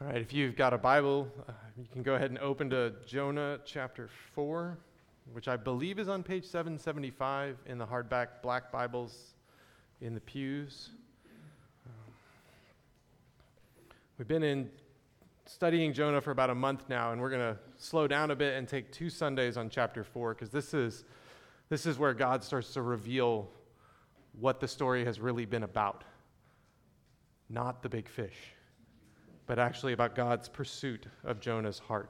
All right, if you've got a Bible, you can go ahead and open to Jonah chapter 4, which I believe is on page 775 in the hardback black Bibles in the pews. We've been studying Jonah for about a month now, and we're going to slow down a bit and take 2 Sundays on chapter 4, because this is where God starts to reveal what the story has really been about. Not the big fish, but actually about God's pursuit of Jonah's heart.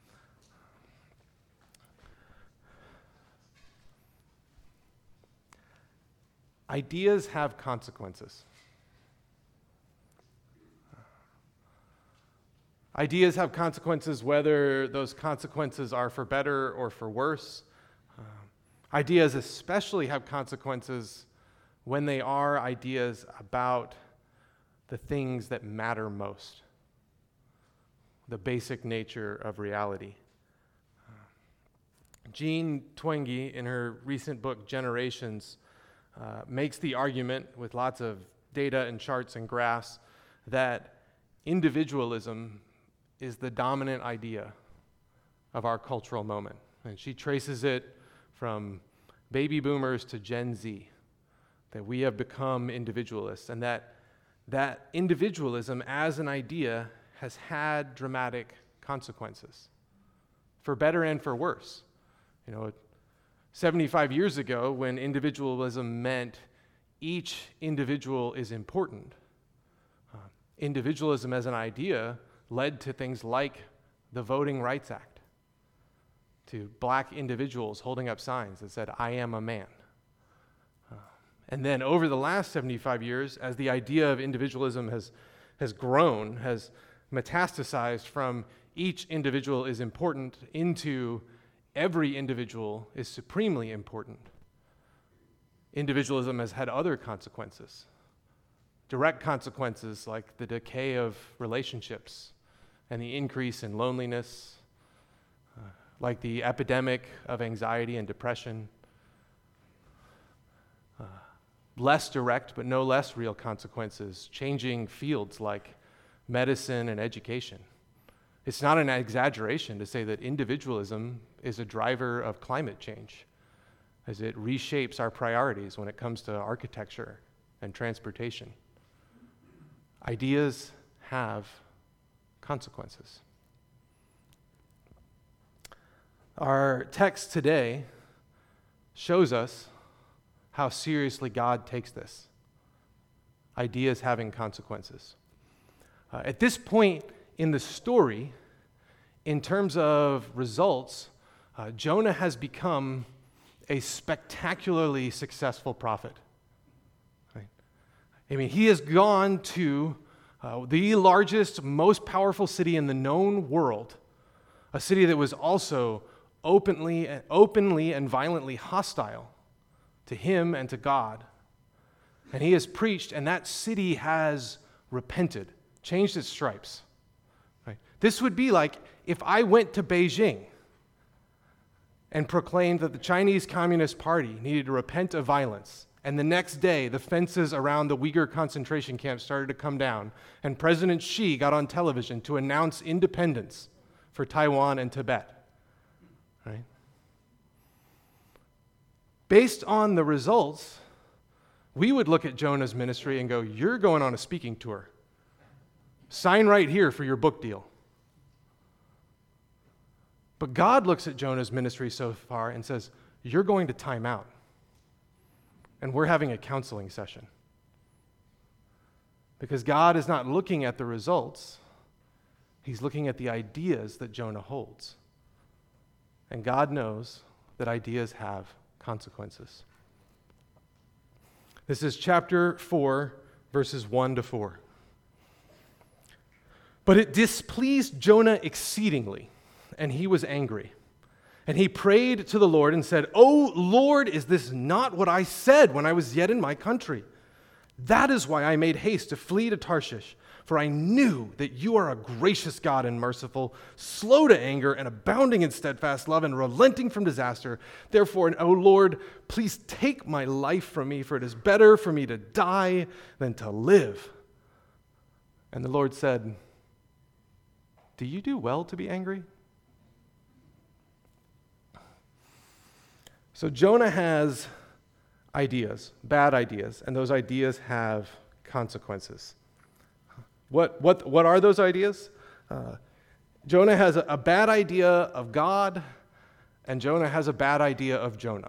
Ideas have consequences. Ideas have consequences whether those consequences are for better or for worse. Ideas especially have consequences when they are ideas about the things that matter most, the basic nature of reality. Jean Twenge, in her recent book, Generations, makes the argument with lots of data and charts and graphs that individualism is the dominant idea of our cultural moment. And she traces it from baby boomers to Gen Z, that we have become individualists, and that individualism as an idea has had dramatic consequences, for better and for worse. 75 years ago, when individualism meant each individual is important, individualism as an idea led to things like the Voting Rights Act, to black individuals holding up signs that said, "I am a man." And then over the last 75 years, as the idea of individualism has grown, has metastasized from each individual is important into every individual is supremely important, individualism has had other consequences, direct consequences like the decay of relationships and the increase in loneliness, like the epidemic of anxiety and depression. Less direct, but no less real consequences, changing fields like medicine and education. It's not an exaggeration to say that individualism is a driver of climate change, as it reshapes our priorities when it comes to architecture and transportation. Ideas have consequences. Our text today shows us how seriously God takes this. Ideas having consequences. At this point in the story, in terms of results, Jonah has become a spectacularly successful prophet. Right? I mean, he has gone to the largest, most powerful city in the known world, a city that was also openly and violently hostile to him and to God. And he has preached, and that city has repented, changed its stripes. Right? This would be like if I went to Beijing and proclaimed that the Chinese Communist Party needed to repent of violence, and the next day the fences around the Uyghur concentration camp started to come down, and President Xi got on television to announce independence for Taiwan and Tibet. Right? Based on the results, we would look at Jonah's ministry and go, "You're going on a speaking tour. Sign right here for your book deal." But God looks at Jonah's ministry so far and says, "You're going to time out. And we're having a counseling session." Because God is not looking at the results. He's looking at the ideas that Jonah holds. And God knows that ideas have consequences. This is chapter 4, verses 1 to 4. "But it displeased Jonah exceedingly, and he was angry. And he prayed to the Lord and said, 'O Lord, is this not what I said when I was yet in my country? That is why I made haste to flee to Tarshish, for I knew that you are a gracious God and merciful, slow to anger and abounding in steadfast love and relenting from disaster. Therefore, O Lord, please take my life from me, for it is better for me to die than to live.' And the Lord said, do you do well to be angry? So Jonah has ideas, bad ideas, and those ideas have consequences. What are those ideas? Jonah has a bad idea of God, and Jonah has a bad idea of Jonah.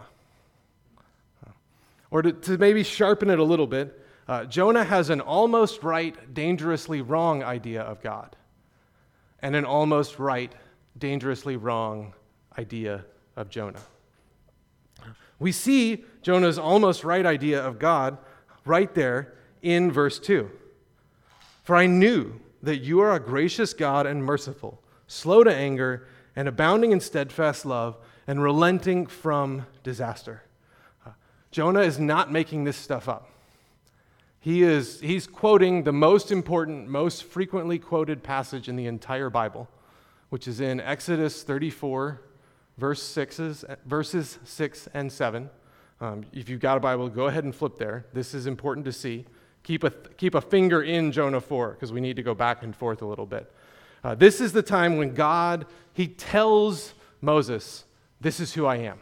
Or to maybe sharpen it a little bit, Jonah has an almost right, dangerously wrong idea of God, and an almost right, dangerously wrong idea of Jonah. We see Jonah's almost right idea of God right there in verse 2. For I knew that you are a gracious God and merciful, slow to anger, and abounding in steadfast love, and relenting from disaster. Jonah is not making this stuff up. He's quoting the most important, most frequently quoted passage in the entire Bible, which is in Exodus 34, verses 6 and 7. If you've got a Bible, go ahead and flip there. This is important to see. Keep a finger in Jonah 4, because we need to go back and forth a little bit. This is the time when God, he tells Moses, this is who I am.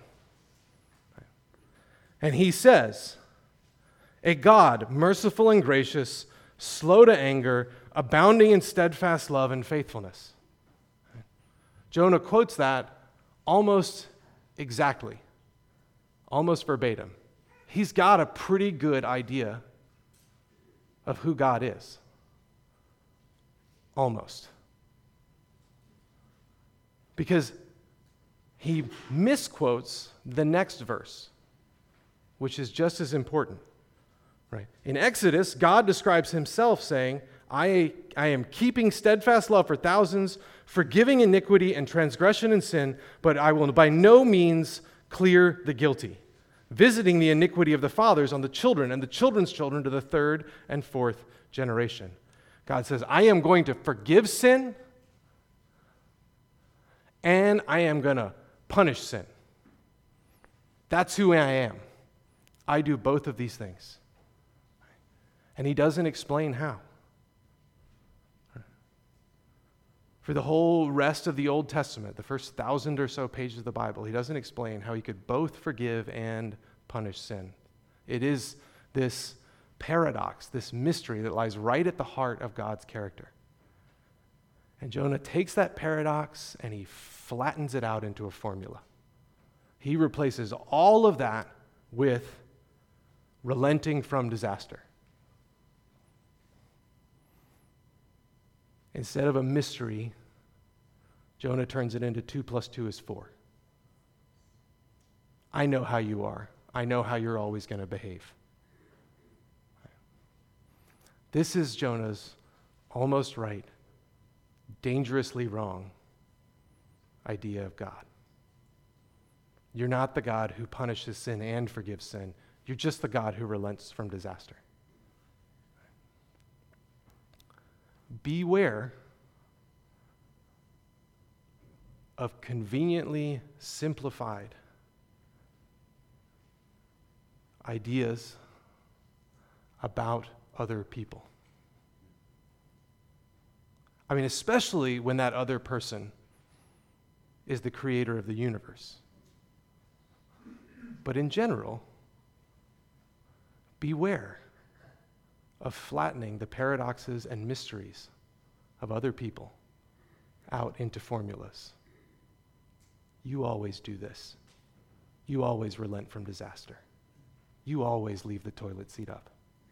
And he says, a God, merciful and gracious, slow to anger, abounding in steadfast love and faithfulness. Jonah quotes that almost exactly, almost verbatim. He's got a pretty good idea of who God is. Almost. Because he misquotes the next verse, which is just as important. Right? In Exodus, God describes himself saying, I am keeping steadfast love for thousands, forgiving iniquity and transgression and sin, but I will by no means clear the guilty, visiting the iniquity of the fathers on the children and the children's children to the third and fourth generation. God says, I am going to forgive sin, and I am going to punish sin. That's who I am. I do both of these things. And he doesn't explain how. For the whole rest of the Old Testament, the first 1,000 or so pages of the Bible, he doesn't explain how he could both forgive and punish sin. It is this paradox, this mystery that lies right at the heart of God's character. And Jonah takes that paradox and he flattens it out into a formula. He replaces all of that with relenting from disaster. Instead of a mystery, Jonah turns it into 2 + 2 is 4. I know how you are. I know how you're always going to behave. This is Jonah's almost right, dangerously wrong idea of God. You're not the God who punishes sin and forgives sin. You're just the God who relents from disaster. Beware of conveniently simplified ideas about other people. I mean, especially when that other person is the creator of the universe. But in general, beware of flattening the paradoxes and mysteries of other people out into formulas. You always do this. You always relent from disaster. You always leave the toilet seat up.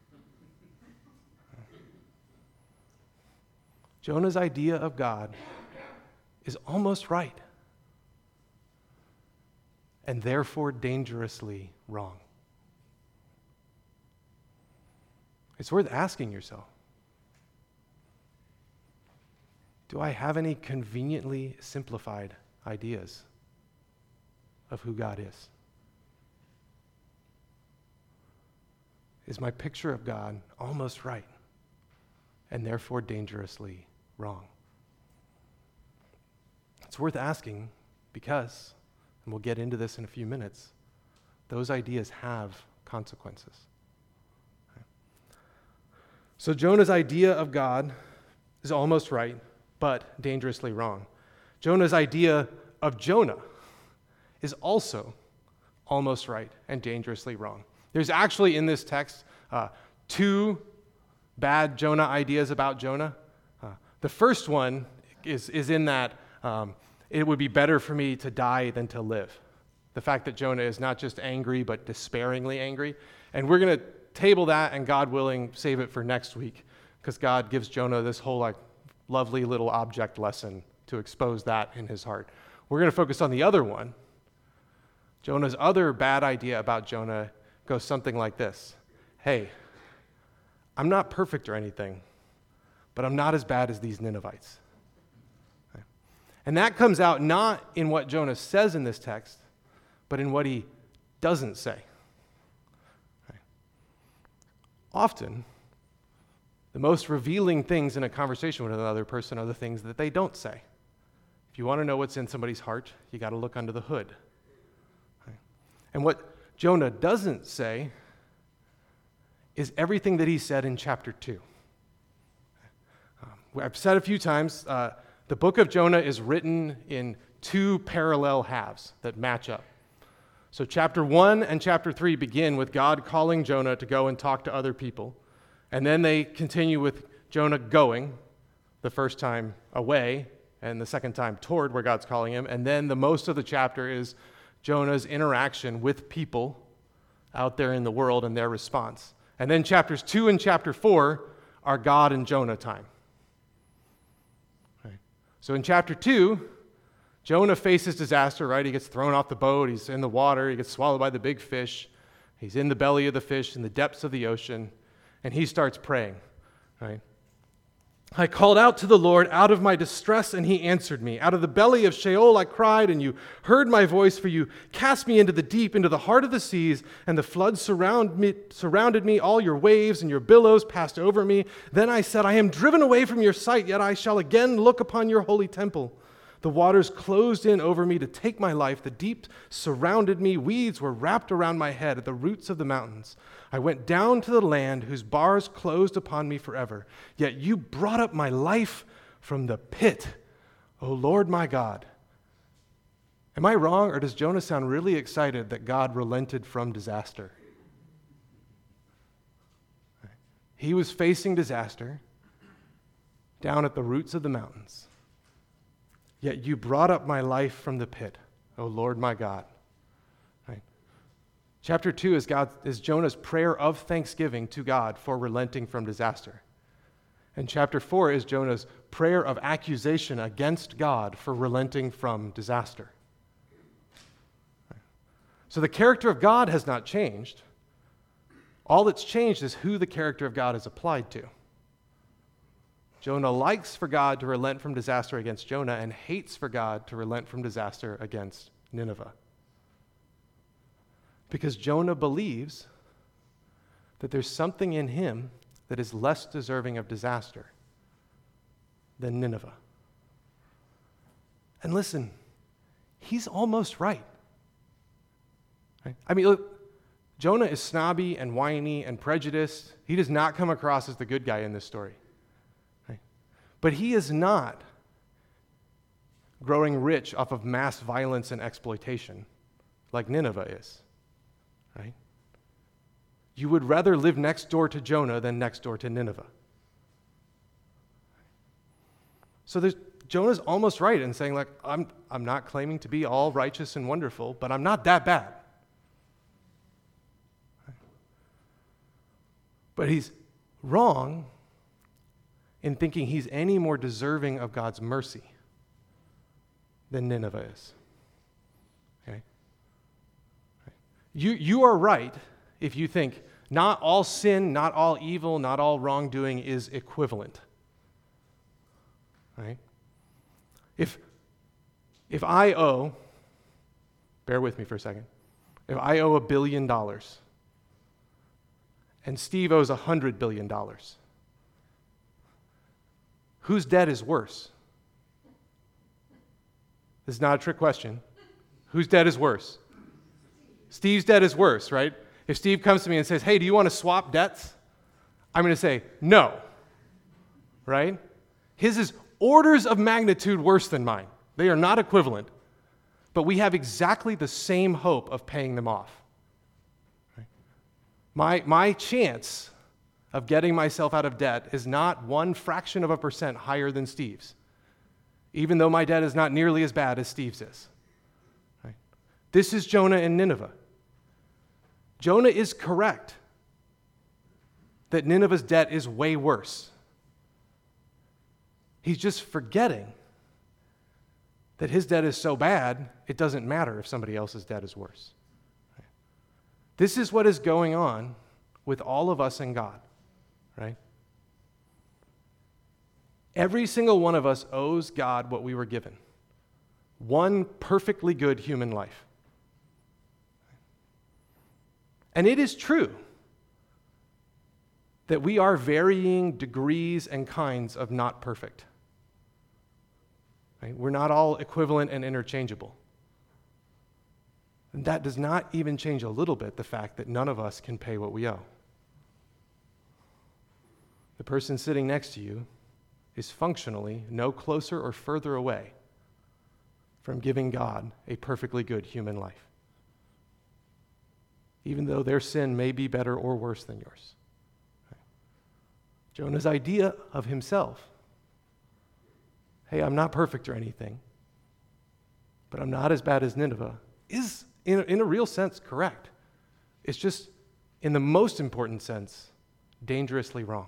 Jonah's idea of God is almost right, and therefore dangerously wrong. It's worth asking yourself, do I have any conveniently simplified ideas of who God is? Is my picture of God almost right and therefore dangerously wrong? It's worth asking because, and we'll get into this in a few minutes, those ideas have consequences. So Jonah's idea of God is almost right, but dangerously wrong. Jonah's idea of Jonah is also almost right and dangerously wrong. There's actually in this text two bad Jonah ideas about Jonah. The first one is in that it would be better for me to die than to live. The fact that Jonah is not just angry, but despairingly angry. And we're going to table that and, God willing, save it for next week, because God gives Jonah this whole lovely little object lesson to expose that in his heart. We're going to focus on the other one. Jonah's other bad idea about Jonah goes something like this. Hey, I'm not perfect or anything, but I'm not as bad as these Ninevites. Okay. And that comes out not in what Jonah says in this text, but in what he doesn't say. Okay. Often, the most revealing things in a conversation with another person are the things that they don't say. If you want to know what's in somebody's heart, you got to look under the hood. Okay. And what Jonah doesn't say is everything that he said in chapter 2. I've said a few times, the book of Jonah is written in two parallel halves that match up. So chapter 1 and chapter 3 begin with God calling Jonah to go and talk to other people. And then they continue with Jonah going, the first time away, and the second time toward where God's calling him. And then the most of the chapter is Jonah's interaction with people out there in the world and their response. And then chapters 2 and chapter 4 are God and Jonah time. Okay. So in chapter 2, Jonah faces disaster, right? He gets thrown off the boat. He's in the water. He gets swallowed by the big fish. He's in the belly of the fish in the depths of the ocean. And he starts praying, right? I called out to the Lord out of my distress, and he answered me. Out of the belly of Sheol I cried, and you heard my voice, for you cast me into the deep, into the heart of the seas, and the floods surrounded me. All your waves and your billows passed over me. Then I said, I am driven away from your sight, yet I shall again look upon your holy temple. The waters closed in over me to take my life. The deep surrounded me. Weeds were wrapped around my head at the roots of the mountains. I went down to the land whose bars closed upon me forever. Yet you brought up my life from the pit, O Lord my God. Am I wrong, or does Jonah sound really excited that God relented from disaster? He was facing disaster down at the roots of the mountains. Yet you brought up my life from the pit, O Lord my God. Right? Chapter 2 is Jonah's prayer of thanksgiving to God for relenting from disaster. And chapter 4 is Jonah's prayer of accusation against God for relenting from disaster. Right? So the character of God has not changed. All that's changed is who the character of God is applied to. Jonah likes for God to relent from disaster against Jonah and hates for God to relent from disaster against Nineveh. Because Jonah believes that there's something in him that is less deserving of disaster than Nineveh. And listen, he's almost right. I mean, look, Jonah is snobby and whiny and prejudiced. He does not come across as the good guy in this story. But he is not growing rich off of mass violence and exploitation like Nineveh is, right? You would rather live next door to Jonah than next door to Nineveh. So Jonah's almost right in saying, like, I'm not claiming to be all righteous and wonderful, but I'm not that bad. But he's wrong in thinking he's any more deserving of God's mercy than Nineveh is. Okay? You are right if you think not all sin, not all evil, not all wrongdoing is equivalent. Right? If I owe, bear with me for a second, if I owe $1 billion and Steve owes $100 billion, whose debt is worse? This is not a trick question. Whose debt is worse? Steve's debt is worse, right? If Steve comes to me and says, hey, do you want to swap debts? I'm going to say, no, right? His is orders of magnitude worse than mine. They are not equivalent, but we have exactly the same hope of paying them off. My chance of getting myself out of debt is not 0.1% higher than Steve's, even though my debt is not nearly as bad as Steve's is. Right? This is Jonah and Nineveh. Jonah is correct that Nineveh's debt is way worse. He's just forgetting that his debt is so bad, it doesn't matter if somebody else's debt is worse. Right? This is what is going on with all of us and God, right? Every single one of us owes God what we were given. One perfectly good human life. And it is true that we are varying degrees and kinds of not perfect. Right? We're not all equivalent and interchangeable. And that does not even change a little bit the fact that none of us can pay what we owe. The person sitting next to you is functionally no closer or further away from giving God a perfectly good human life, even though their sin may be better or worse than yours. Jonah's idea of himself, hey, I'm not perfect or anything, but I'm not as bad as Nineveh, is, in a real sense, correct. It's just, in the most important sense, dangerously wrong.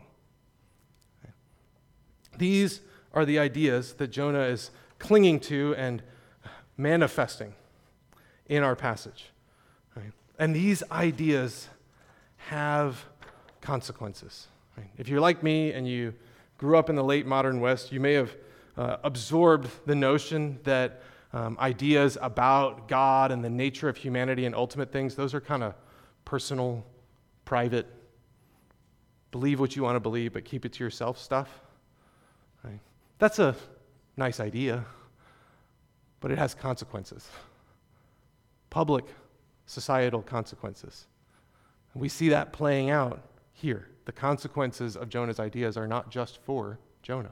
These are the ideas that Jonah is clinging to and manifesting in our passage. Right? And these ideas have consequences. Right? If you're like me and you grew up in the late modern West, you may have absorbed the notion that ideas about God and the nature of humanity and ultimate things, those are kind of personal, private, believe what you want to believe, but keep it to yourself stuff. Right? That's a nice idea, but it has consequences. Public, societal consequences. And we see that playing out here. The consequences of Jonah's ideas are not just for Jonah.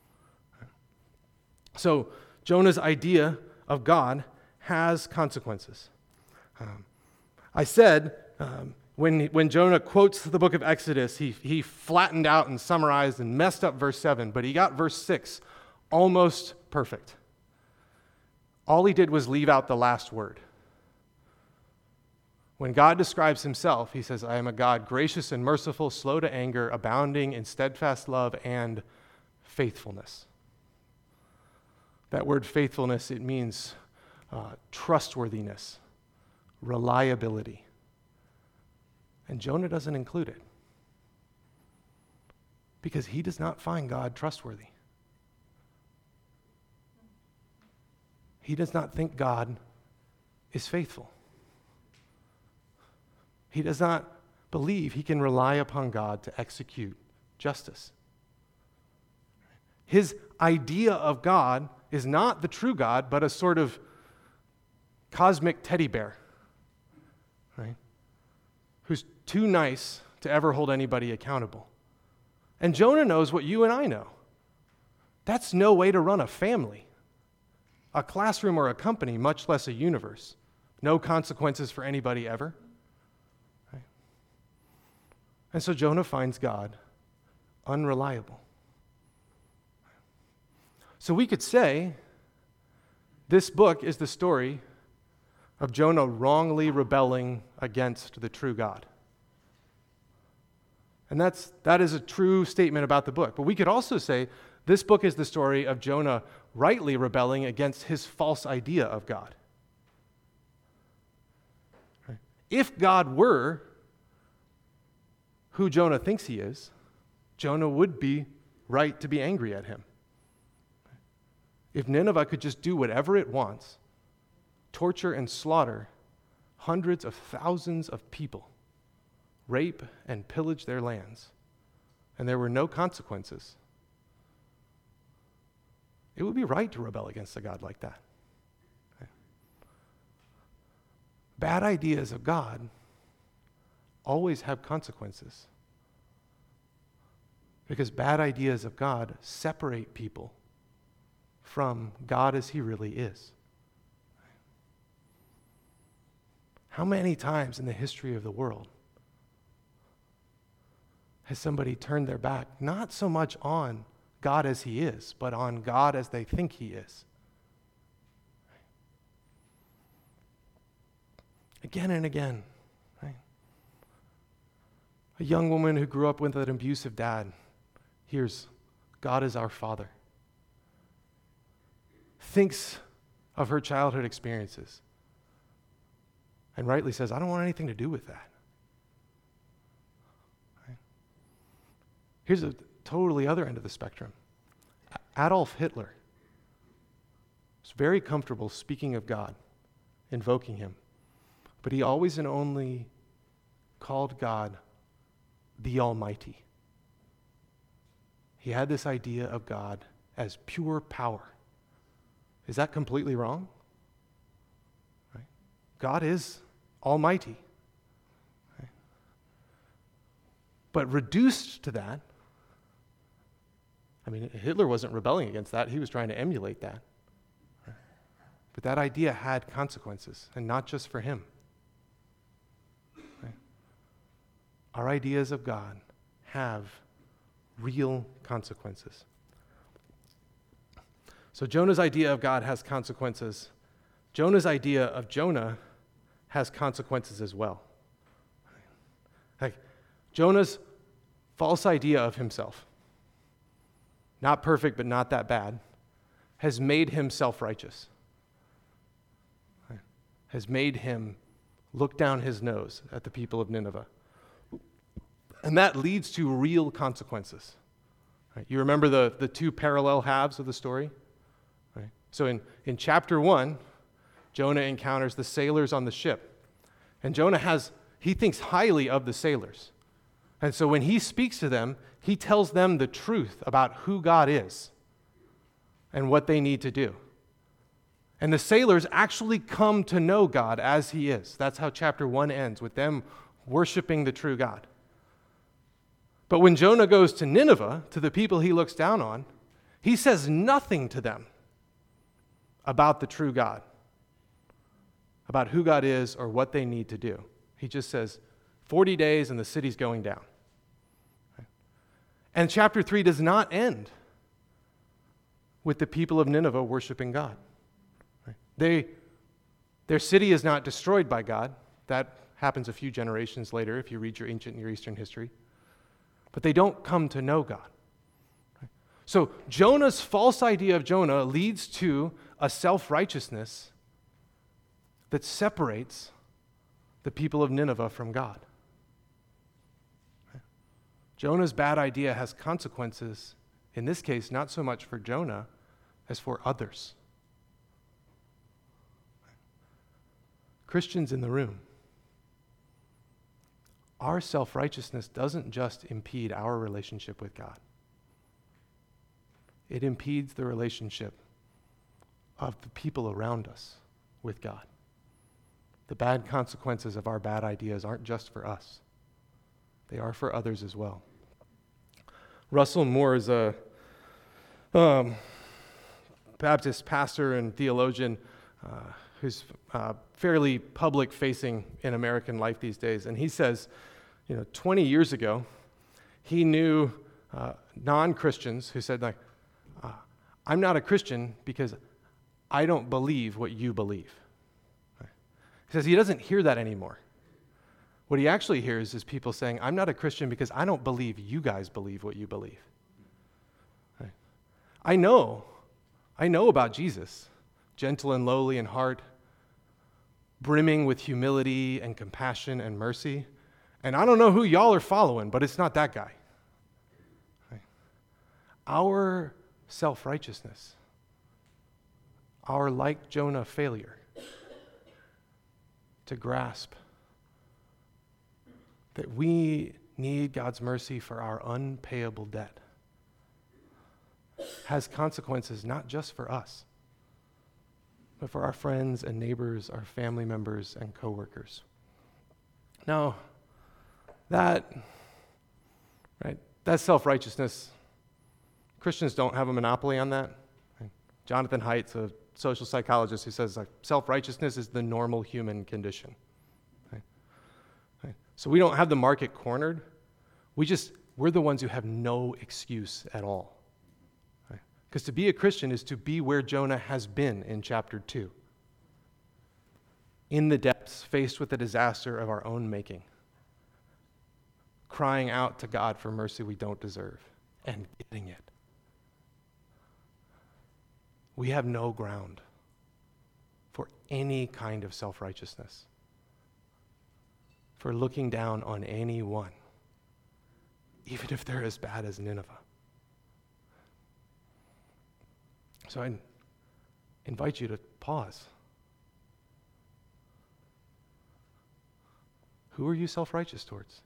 So, Jonah's idea of God has consequences. I said, when Jonah quotes the book of Exodus, he flattened out and summarized and messed up verse 7, but he got verse 6 almost perfect. All he did was leave out the last word. When God describes himself, he says, I am a God gracious and merciful, slow to anger, abounding in steadfast love and faithfulness. That word faithfulness, it means trustworthiness, reliability. And Jonah doesn't include it because he does not find God trustworthy. He does not think God is faithful. He does not believe he can rely upon God to execute justice. His idea of God is not the true God, but a sort of cosmic teddy bear, right? Who's too nice to ever hold anybody accountable. And Jonah knows what you and I know. That's no way to run a family, a classroom, or a company, much less a universe. No consequences for anybody ever. Right? And so Jonah finds God unreliable. So we could say this book is the story of Jonah wrongly rebelling against the true God. And that is a true statement about the book. But we could also say this book is the story of Jonah rightly rebelling against his false idea of God. Right? If God were who Jonah thinks he is, Jonah would be right to be angry at him. If Nineveh could just do whatever it wants, torture and slaughter hundreds of thousands of people, rape and pillage their lands, and there were no consequences, it would be right to rebel against a God like that. Okay. Bad ideas of God always have consequences because bad ideas of God separate people from God as he really is. How many times in the history of the world has somebody turned their back not so much on God as he is, but on God as they think he is? Again and again. Right? A young woman who grew up with an abusive dad hears God is our Father. Thinks of her childhood experiences and rightly says, I don't want anything to do with that. Right? Here's a totally other end of the spectrum. Adolf Hitler was very comfortable speaking of God, invoking him, but he always and only called God the Almighty. He had this idea of God as pure power. Is that completely wrong? Right? God is almighty. Right? But reduced to that, I mean, Hitler wasn't rebelling against that. He was trying to emulate that. Right? But that idea had consequences, and not just for him. Right? Our ideas of God have real consequences. So Jonah's idea of God has consequences. Jonah's idea of Jonah has consequences as well. Like Jonah's false idea of himself, not perfect but not that bad, has made him self-righteous. Has made him look down his nose at the people of Nineveh. And that leads to real consequences. Right? You remember the two parallel halves of the story? Right? So in chapter 1, Jonah encounters the sailors on the ship. And Jonah he thinks highly of the sailors. And so when he speaks to them, he tells them the truth about who God is and what they need to do. And the sailors actually come to know God as he is. That's how chapter 1 ends, with them worshiping the true God. But when Jonah goes to Nineveh, to the people he looks down on, he says nothing to them about the true God, about who God is or what they need to do. He just says, 40 days and the city's going down. And chapter 3 does not end with the people of Nineveh worshiping God. Their city is not destroyed by God. That happens a few generations later if you read your ancient Near Eastern history. But they don't come to know God. So Jonah's false idea of Jonah leads to a self-righteousness that separates the people of Nineveh from God. Jonah's bad idea has consequences, in this case, not so much for Jonah as for others. Christians in the room, our self-righteousness doesn't just impede our relationship with God. It impedes the relationship of the people around us with God. The bad consequences of our bad ideas aren't just for us. They are for others as well. Russell Moore is a Baptist pastor and theologian who's fairly public-facing in American life these days. And he says, 20 years ago, he knew non-Christians who said, I'm not a Christian because I don't believe what you believe. He says he doesn't hear that anymore. What he actually hears is people saying, I'm not a Christian because I don't believe you guys believe what you believe. Right? I know about Jesus, gentle and lowly in heart, brimming with humility and compassion and mercy. And I don't know who y'all are following, but it's not that guy. Right? Our self-righteousness, our like Jonah failure to grasp that we need God's mercy for our unpayable debt has consequences not just for us, but for our friends and neighbors, our family members and coworkers. Now, that self-righteousness, Christians don't have a monopoly on that. Jonathan Haidt's a social psychologist who says like, self-righteousness is the normal human condition. Right? Right? So we don't have the market cornered. We're the ones who have no excuse at all. Because to be a Christian is to be where Jonah has been in chapter 2. In the depths, faced with the disaster of our own making. Crying out to God for mercy we don't deserve. And getting it. We have no ground for any kind of self-righteousness. For looking down on anyone. Even if they're as bad as Nineveh. So I invite you to pause. Who are you self-righteous towards?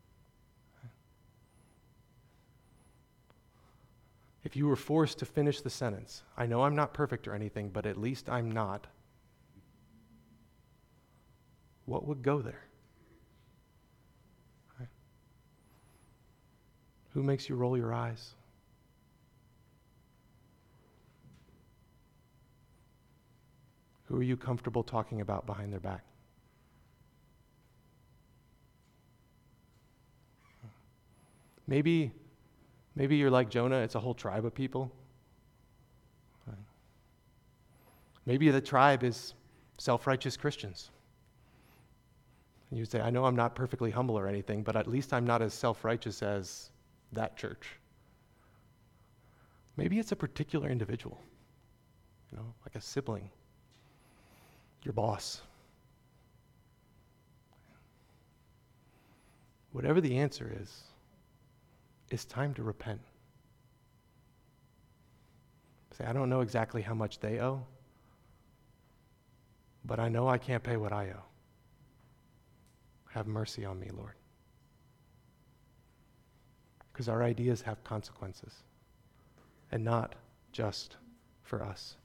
If you were forced to finish the sentence, I know I'm not perfect or anything, but at least I'm not, what would go there? Right? Who makes you roll your eyes? Who are you comfortable talking about behind their back? Maybe you're like Jonah, it's a whole tribe of people. Maybe the tribe is self-righteous Christians. And you say, I know I'm not perfectly humble or anything, but at least I'm not as self-righteous as that church. Maybe it's a particular individual, like a sibling. Your boss. Whatever the answer is, it's time to repent. Say, I don't know exactly how much they owe, but I know I can't pay what I owe. Have mercy on me, Lord. Because our ideas have consequences, and not just for us.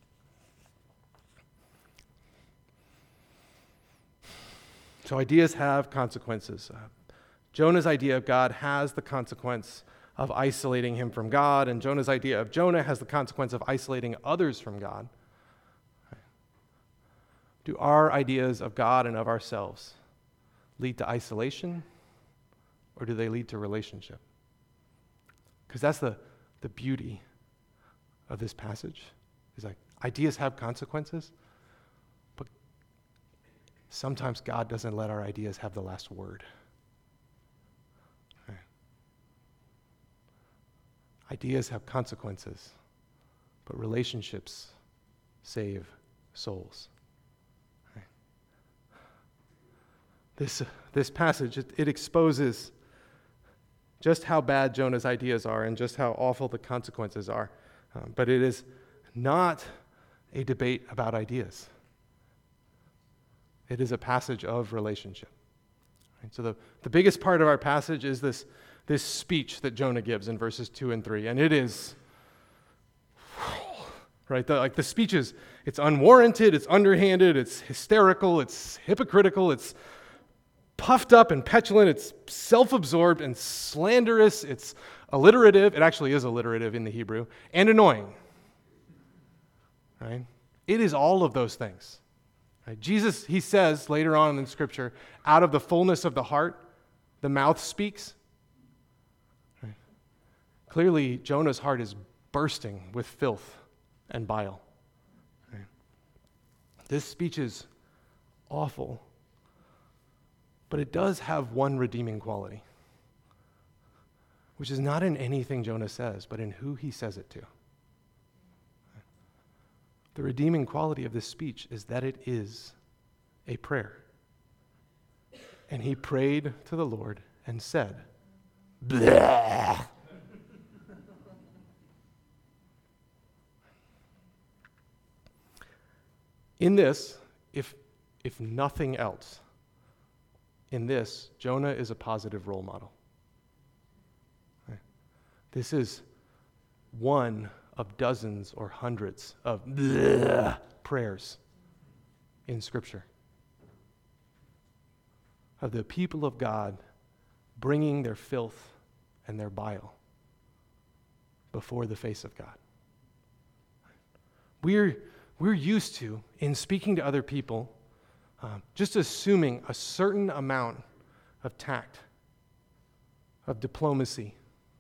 So ideas have consequences. Jonah's idea of God has the consequence of isolating him from God, and Jonah's idea of Jonah has the consequence of isolating others from God. Do our ideas of God and of ourselves lead to isolation, or do they lead to relationship? Because that's the beauty of this passage. Is like ideas have consequences, but sometimes God doesn't let our ideas have the last word. Right. Ideas have consequences, but relationships save souls. Right. This passage, it exposes just how bad Jonah's ideas are and just how awful the consequences are. But it is not a debate about ideas. It is a passage of relationship. Right? So the biggest part of our passage is this speech that Jonah gives in verses 2 and 3. And it is, right, the speech is, it's unwarranted, it's underhanded, it's hysterical, it's hypocritical, it's puffed up and petulant, it's self-absorbed and slanderous, it's alliterative, it actually is alliterative in the Hebrew, and annoying. Right? It is all of those things. Right? Jesus, he says later on in Scripture, out of the fullness of the heart, the mouth speaks. Right? Clearly, Jonah's heart is bursting with filth and bile. Right? This speech is awful, but it does have one redeeming quality, which is not in anything Jonah says, but in who he says it to. The redeeming quality of this speech is that it is a prayer. And he prayed to the Lord and said, Bleh. In this, if nothing else, in this, Jonah is a positive role model. Right? This is one of dozens or hundreds of prayers in Scripture of the people of God bringing their filth and their bile before the face of God. We're used to, in speaking to other people, just assuming a certain amount of tact, of diplomacy,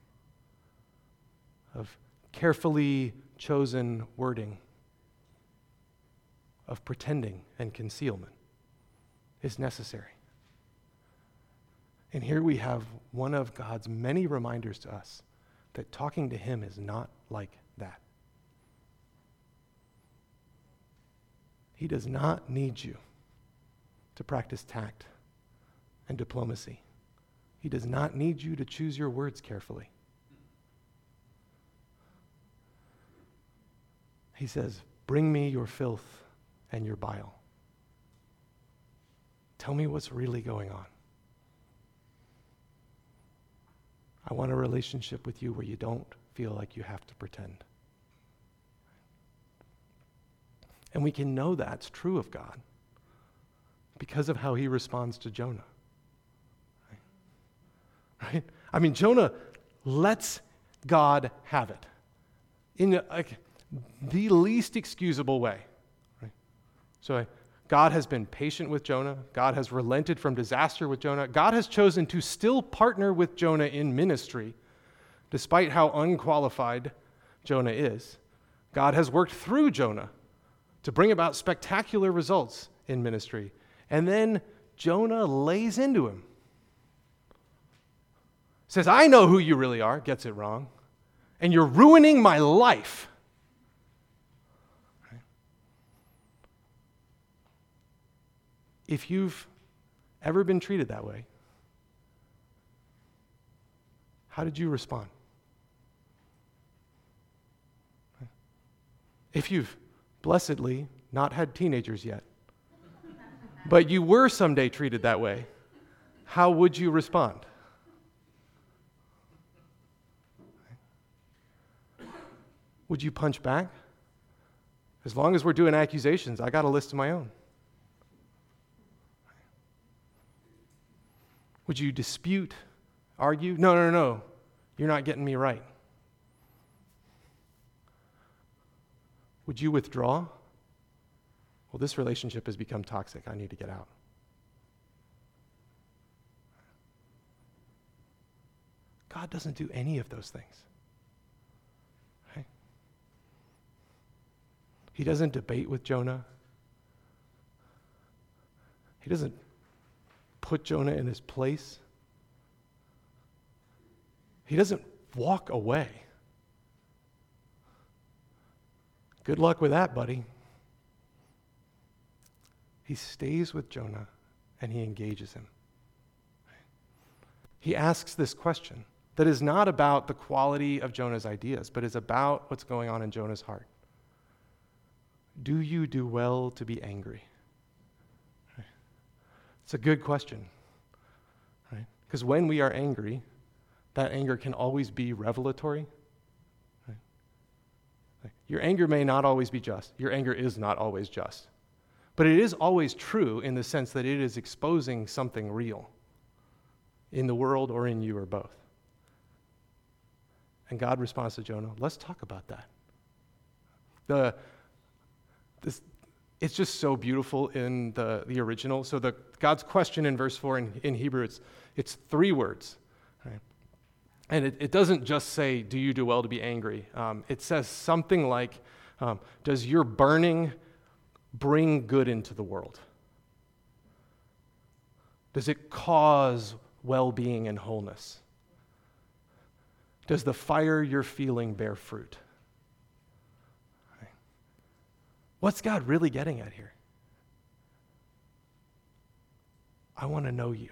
of carefully chosen wording, of pretending and concealment is necessary. And here we have one of God's many reminders to us that talking to him is not like that. He does not need you to practice tact and diplomacy. He does not need you to choose your words carefully. He says, bring me your filth and your bile. Tell me what's really going on. I want a relationship with you where you don't feel like you have to pretend. And we can know that's true of God because of how he responds to Jonah. Right? I mean, Jonah lets God have it in the least excusable way. Right? So God has been patient with Jonah. God has relented from disaster with Jonah. God has chosen to still partner with Jonah in ministry, despite how unqualified Jonah is. God has worked through Jonah to bring about spectacular results in ministry. And then Jonah lays into him. Says, I know who you really are, gets it wrong, and you're ruining my life. Right? If you've ever been treated that way, how did you respond? Right? If you've blessedly not had teenagers yet, but you were someday treated that way, how would you respond? Would you punch back? As long as we're doing accusations, I got a list of my own. Would you dispute, argue? No. You're not getting me right. Would you withdraw? Well, this relationship has become toxic. I need to get out. God doesn't do any of those things. Right? He doesn't debate with Jonah. He doesn't put Jonah in his place. He doesn't walk away. Good luck with that, buddy. He stays with Jonah and he engages him. He asks this question that is not about the quality of Jonah's ideas, but is about what's going on in Jonah's heart. Do you do well to be angry? It's a good question, right? Because when we are angry, that anger can always be revelatory. Right? Your anger may not always be just. Your anger is not always just. But it is always true in the sense that it is exposing something real in the world or in you or both. And God responds to Jonah, let's talk about that. It's just so beautiful in the original. So God's question in verse 4 in Hebrew, it's 3 words. Right? And it doesn't just say, do you do well to be angry? It says something like, does your burning bring good into the world? Does it cause well-being and wholeness? Does the fire you're feeling bear fruit? What's God really getting at here? I want to know you.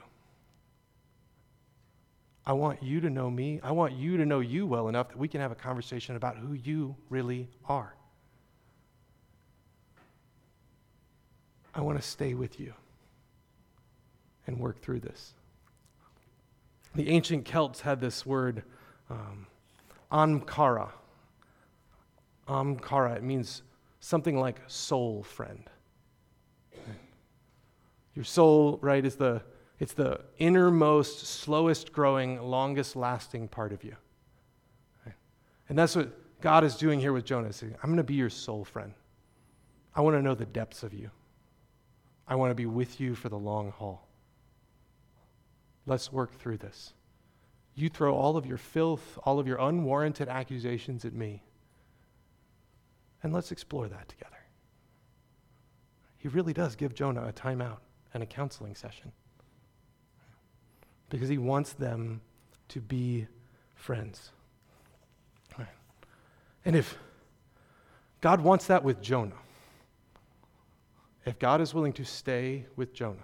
I want you to know me. I want you to know you well enough that we can have a conversation about who you really are. I want to stay with you and work through this. The ancient Celts had this word, amkara. Amkara, it means something like soul friend. Your soul, right, it's the innermost, slowest growing, longest lasting part of you. And that's what God is doing here with Jonah is saying, I'm going to be your soul friend. I want to know the depths of you. I want to be with you for the long haul. Let's work through this. You throw all of your filth, all of your unwarranted accusations at me, and let's explore that together. He really does give Jonah a timeout and a counseling session because he wants them to be friends. And if God wants that with Jonah, if God is willing to stay with Jonah,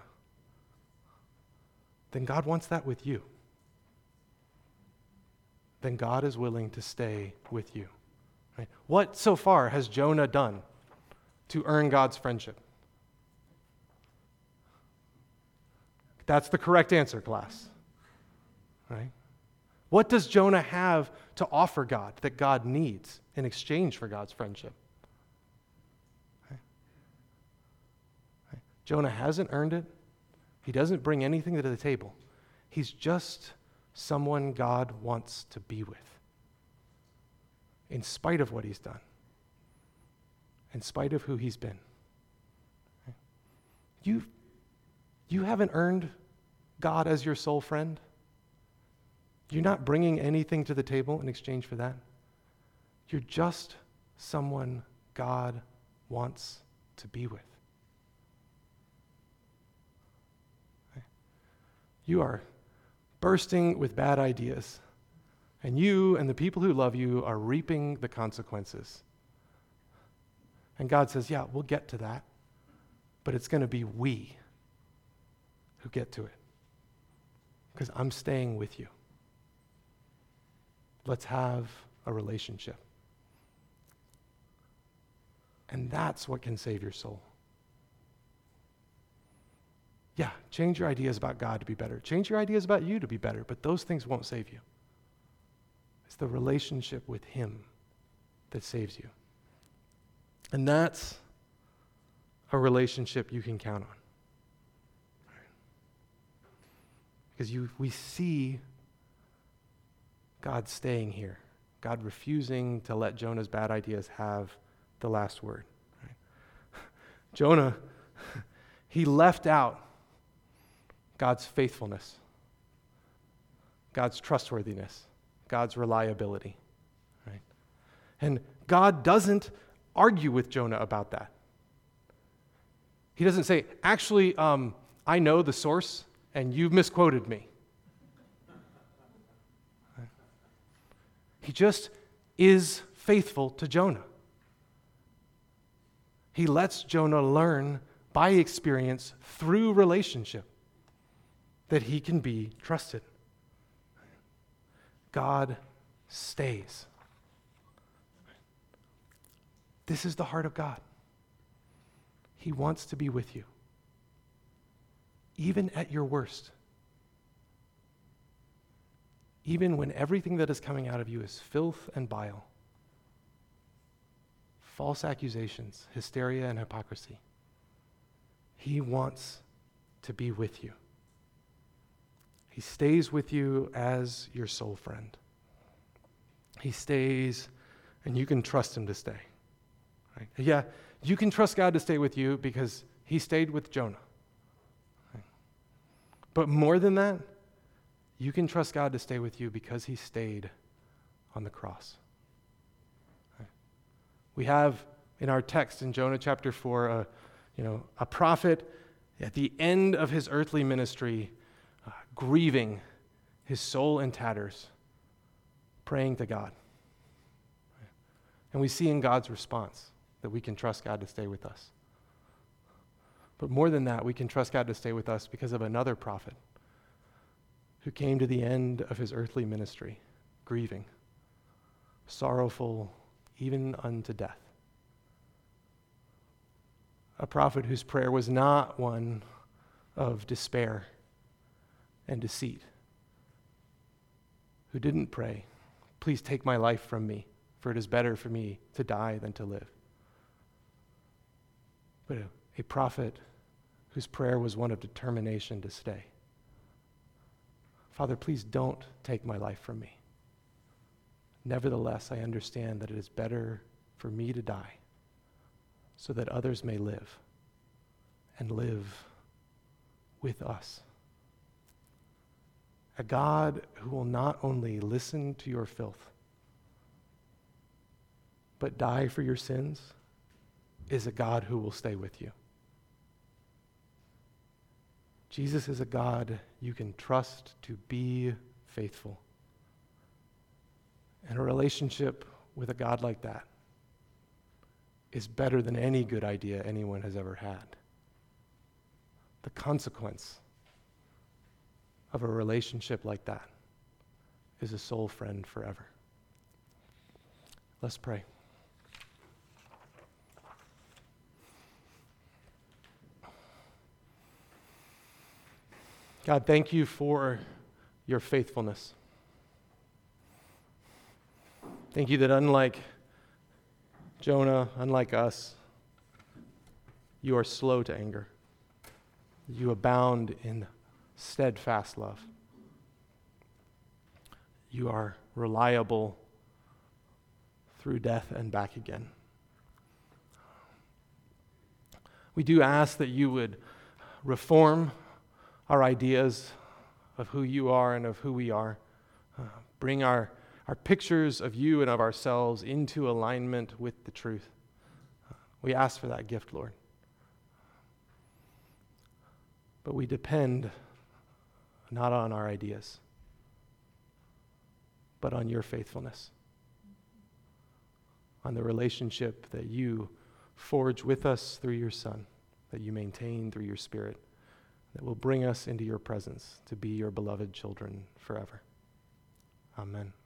then God wants that with you. Then God is willing to stay with you. Right? What so far has Jonah done to earn God's friendship? That's the correct answer, class. Right? What does Jonah have to offer God that God needs in exchange for God's friendship? Right? Right? Jonah hasn't earned it. He doesn't bring anything to the table. He's just someone God wants to be with, in spite of what he's done, in spite of who he's been. Right? You haven't earned God as your soul friend. You're not bringing anything to the table in exchange for that. You're just someone God wants to be with. Right? You are bursting with bad ideas, and you and the people who love you are reaping the consequences. And God says, yeah, we'll get to that, but it's going to be we who get to it, because I'm staying with you. Let's have a relationship. And that's what can save your soul. Yeah, change your ideas about God to be better. Change your ideas about you to be better, but those things won't save you. It's the relationship with Him that saves you. And that's a relationship you can count on. Because we see God staying here, God refusing to let Jonah's bad ideas have the last word. Right? Jonah, he left out God's faithfulness, God's trustworthiness, God's reliability. Right? And God doesn't argue with Jonah about that. He doesn't say, actually, I know the source, and you've misquoted me. Right? He just is faithful to Jonah. He lets Jonah learn by experience through relationship that he can be trusted. God stays. This is the heart of God. He wants to be with you, even at your worst. Even when everything that is coming out of you is filth and bile, false accusations, hysteria, and hypocrisy. He wants to be with you. He stays with you as your soul friend. He stays, and you can trust Him to stay. Right? Yeah, you can trust God to stay with you because He stayed with Jonah. Right? But more than that, you can trust God to stay with you because He stayed on the cross. Right? We have in our text in Jonah chapter 4, a prophet at the end of his earthly ministry, grieving, his soul in tatters, praying to God. And we see in God's response that we can trust God to stay with us. But more than that, we can trust God to stay with us because of another prophet who came to the end of his earthly ministry, grieving, sorrowful even unto death. A prophet whose prayer was not one of despair and deceit, who didn't pray, please take my life from me, for it is better for me to die than to live. But a prophet whose prayer was one of determination to stay. Father, please don't take my life from me. Nevertheless, I understand that it is better for me to die so that others may live and live with us. A God who will not only listen to your filth, but die for your sins is a God who will stay with you. Jesus is a God you can trust to be faithful. And a relationship with a God like that is better than any good idea anyone has ever had. The consequence of a relationship like that is a soul friend forever. Let's pray. God, thank you for your faithfulness. Thank you that unlike Jonah, unlike us, you are slow to anger. You abound in steadfast love. You are reliable through death and back again. We do ask that you would reform our ideas of who you are and of who we are. Bring our pictures of you and of ourselves into alignment with the truth. We ask for that gift, Lord. But we depend not on our ideas, but on your faithfulness, on the relationship that you forge with us through your Son, that you maintain through your Spirit, that will bring us into your presence to be your beloved children forever. Amen.